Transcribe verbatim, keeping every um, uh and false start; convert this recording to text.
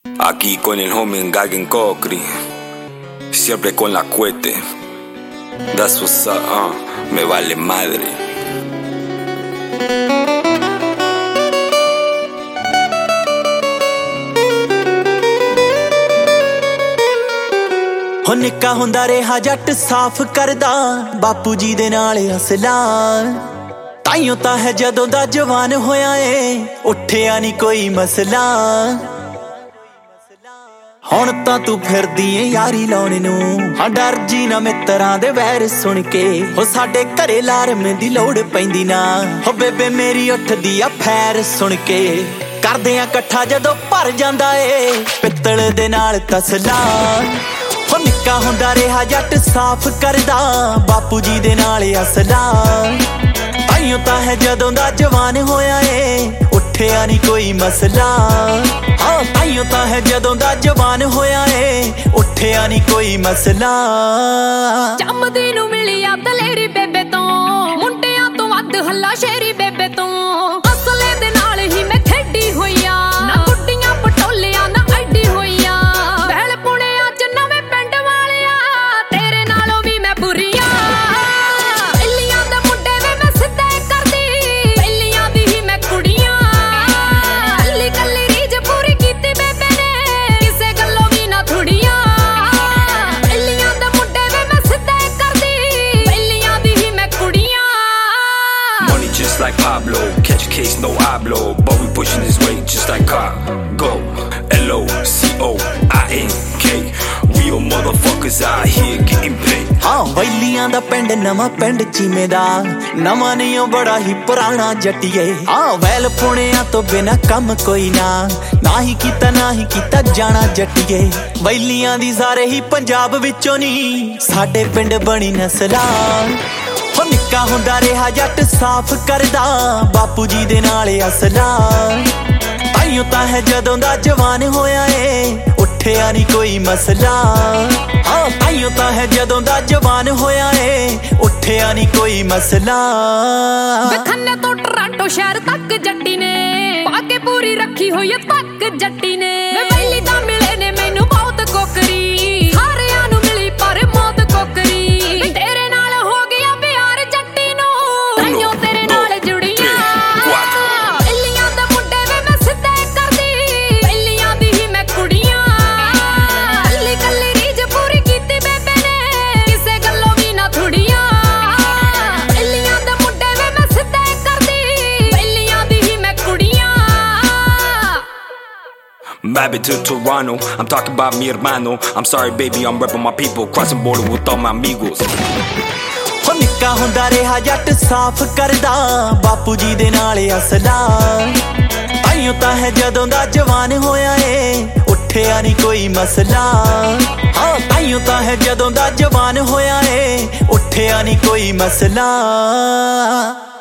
Aquí con el homie Gagen Kokri, siempre con la cuete. That's what's up, uh, me vale madre. ਹੋ ਨਿੱਕਾ ਹੁੰਦਾ ਰਿਹਾ ਜੱਟ ਸਾਫ਼ ਕਰਦਾ ਬਾਪੂ ਜੀ ਦੇ ਨਾਲ ਅਸਲਾ ਤਾਈਓ ਤਾਂ ਹੈ ਜਦੋਂ ਦਾ ਜਵਾਨ ਹੋਇਆ ਏ ਉੱਠਿਆ ਨਹੀਂ ਕੋਈ ਮਸਲਾ ਹੁਣ ਤਾਂ ਤੂੰ ਫਿਰਦੀ ਏ ਯਾਰੀ ਲਾਉਣ ਨੂੰ ਹਾਂ ਡਰ ਜੀ ਨਾ ਮਿੱਤਰਾਂ ਦੇ ਵੈਰ ਸੁਣ ਕੇ ਹੋ ਸਾਡੇ ਘਰੇ ਲਾਰਮ ਦੀ ਲੋੜ ਪੈਂਦੀ ਨਾ ਹੋ ਬੇਬੇ ਮੇਰੀ ਉੱਠਦੀ ਆ ਫੈਰ ਸੁਣ ਕੇ ਕਰਦੇ ਆ ਇਕੱਠਾ ਜਦੋਂ ਭਰ ਜਾਂਦਾ ਏ ਪਿੱਤਲ ਦੇ ਨਾਲ ਤਸਲਾ ਹੋ ਨਿੱਕਾ ਹੁੰਦਾ ਰਿਹਾ ਜੱਟ ਸਾਫ਼ ਕਰਦਾ ਬਾਪੂ ਜੀ ਦੇ ਨਾਲ ਅਸਲਾ ਤਾਈਓ ਤਾਂ ਹੈ ਜਦੋਂ ਦਾ ਜਵਾਨ ਹੋਇਆ ਏ ਉੱਠਿਆ ਨਹੀਂ ਕੋਈ ਮਸਲਾ ਹਾਂ ਤਾਈਓ ਤਾਂ ਹੈ ਜਦੋਂ ਦਾ ਜਵਾਨ ਹੋਇਆ ਏ ਉੱਠਿਆ ਨਹੀਂ ਕੋਈ ਮਸਲਾ ਚੰਮਦੀ ਨੂੰ ਮਿਲੀ ਆ ਦਲੇਰੀ ਬੇਬੇ ਤੋਂ ਮੁੰਡਿਆਂ ਤੋਂ ਵੱਧ ਹੱਲਾ ਸ਼ੇਰੀ ਬੇਬੇ ਤੋਂ ਅਸਲੇ ਦੇ ਨਾਲ ਹੀ ਮੈਂ ਖੇਡੀ ਹੋਈਆਂ ਨਾ ਗੁੱਡੀਆਂ ਪਟੋਲਿਆਂ ਨਾ ਐਡੀ ਹੋਈਆਂ ਵਹਿਲ ਪੁਣਿਆਂ ਚ ਨਵੇਂ ਪਿੰਡ ਵਾਲਿਆ ਤੇਰੇ ਨਾਲੋਂ ਵੀ ਮੈਂ ਬੁਰੀਆਂ ਪਹਿਲੀਆਂ ਦੇ ਮੁੰਡੇ ਵੇ ਮੈਂ ਸਿੱਧੇ ਕਰਦੀ ਪਹਿਲੀਆਂ ਦੀ ਹੀ ਮੈਂ ਕੁੜੀਆਂ ਕੱਲੀ ਕੱਲੀ ਰੀਝ ਪੂਰੀ ਕੀਤੀ ਬੇਬੇ ਨੇ ਕਿਸੇ ਗੱਲੋਂ ਵੀ ਨਾ ਥੁੜੀਆਂ ਪਹਿਲੀਆਂ ਦੇ ਮੁੰਡੇ ਵੇ ਮੈਂ ਸਿੱਧੇ ਕਰਦੀ ਪਹਿਲੀਆਂ ਦੀ ਹੀ ਮੈਂ ਕੁੜੀਆਂ Money just like Pablo, catch a case, no hablo, but we pushing this weight just like cargo. L O C O I N K, real motherfuckers out here getting paid. ਹਾਂ ਵੈਲੀਆਂ ਦਾ ਪਿੰਡ ਨਵਾਂ ਪਿੰਡ ਚੀਮੇ ਦਾ ਨਵਾਂ ਨਹੀਂ ਉਹ ਬੜਾ ਹੀ ਪੁਰਾਣਾ ਜੱਟੀਏ ਹਾਂ ਵੈਲ ਪੁਣਿਆਂ ਤੋਂ ਬਿਨਾ ਕੰਮ ਕੋਈ ਨਾ ਨਾ ਹੀ ਕੀਤਾ ਨਾ ਹੀ ਕੀਤਾ ਜਾਣਾ ਜੱਟੀਏ ਵੈਲੀਆਂ ਦੀ ਸਾਰੇ ਹੀ ਪੰਜਾਬ ਵਿੱਚੋਂ ਨਹੀਂ ਸਾਡੇ ਪਿੰਡ ਬਣੀ ਨਸਲਾਂ ਹੋ ਨਿੱਕਾ ਹੁੰਦਾ ਰਿਹਾ ਜੱਟ ਸਾਫ਼ ਕਰਦਾ ਬਾਪੂ ਜੀ ਦੇ ਨਾਲ ਅਸਲਾ ਤਾਈਓ ਤਾਂ ਹੈ ਜਦੋਂ ਦਾ ਜਵਾਨ ਹੋਇਆ ਏ ਉੱਠਿਆ ਨਹੀਂ ਕੋਈ ਮਸਲਾ ਹਾਂ ਤਾਈਓ ਤਾਂ ਹੈ ਜਦੋਂ ਦਾ ਜਵਾਨ ਹੋਇਆ ਏ ਉੱਠਿਆ ਨਹੀਂ ਕੋਈ ਮਸਲਾ ਖੰਨੇ ਤੋਂ ਟਰਾਂਟੋ ਸ਼ਹਿਰ ਤੱਕ ਜੱਟੀ ਨੇ ਪਾ ਕੇ ਪੂਰੀ ਰੱਖੀ ਹੋਈ ਏ ਤੱਕ ਜੱਟੀ ਨੇ ਵੇ ਪਹਿਲੀ ਤਾਂ ਮਿਲੇ ਨੇ ਮੈਨੂੰ ਬਹੁਤ ਕੋਕਰੀ ਸਾਰਿਆਂ ਨੂੰ ਮਿਲੀ ਪਰ ਮੌਤ ਕੋਕਰੀ ਤੇਰੇ ਨਾਲ ਹੋ ਗਿਆ ਪਿਆਰ ਜੱਟੀ ਨੂੰ ਤਾਈਓ ਤੇਰੇ ਨਾਲ ਜੁੜੀਆਂ ਪਹਿਲੀਆਂ ਦੇ ਮੁੰਡੇ ਵੇ ਮੈਂ ਸਿੱਧੇ ਕਰਦੀ ਪਹਿਲੀਆਂ ਦੀ ਹੀ ਮੈਂ ਕੁੜੀਆਂ ਕੱਲੀ ਕੱਲੀ ਰੀਝ ਪੂਰੀ ਕੀਤੀ ਬੇਬੇ ਨੇ ਕਿਸੇ ਗੱਲੋਂ ਵੀ ਨਾ ਥੁੜੀਆਂ ਪਹਿਲੀਆਂ ਦੇ ਮੁੰਡੇ ਵੇ ਮੈਂ ਸਿੱਧੇ ਕਰਦੀ ਪਹਿਲੀਆਂ ਦੀ ਹੀ ਮੈਂ ਕੁੜੀਆਂ Baby to Toronto, I'm talking about mi hermano. I'm sorry baby, I'm repping my people, crossing border with all my amigos. ਹੋ ਨਿੱਕਾ ਹੁੰਦਾ ਰਿਹਾ ਜੱਟ ਸਾਫ਼ ਕਰਦਾ ਬਾਪੂ ਜੀ ਦੇ ਨਾਲ ਅਸਲਾ ਤਾਈਓ ਤਾਂ ਹੈ ਜਦੋਂ ਦਾ ਜਵਾਨ ਹੋਇਆ ਏ ਉੱਠਿਆ ਨਹੀਂ ਕੋਈ ਮਸਲਾ ਹਾਂ ਤਾਈਓ ਤਾਂ ਹੈ ਜਦੋਂ ਦਾ ਜਵਾਨ ਹੋਇਆ ਏ ਉੱਠਿਆ ਨਹੀਂ ਕੋਈ ਮਸਲਾ